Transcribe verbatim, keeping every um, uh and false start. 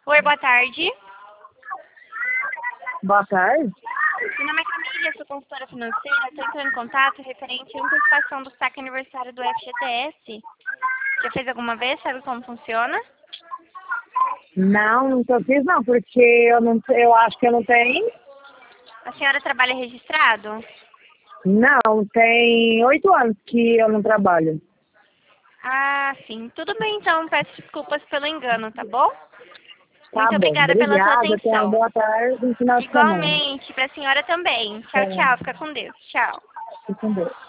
Oi, boa tarde. Boa tarde. Meu nome é Camila, sou consultora financeira. Estou entrando em contato referente à antecipação do saque aniversário do F G T S. Já fez alguma vez? Sabe como funciona? Não, nunca fiz não, porque eu, não, eu acho que eu não tenho. A senhora trabalha registrado? Não, tem oito anos que eu não trabalho. Ah, sim. Tudo bem, então. Peço desculpas pelo engano, tá bom? Tá Muito bom, obrigada pela sua obrigada, tenha uma atenção. boa tarde e um final de semana. Igualmente, para a senhora também. Tchau, É, tchau. Fica com Deus. Tchau. fique com Deus.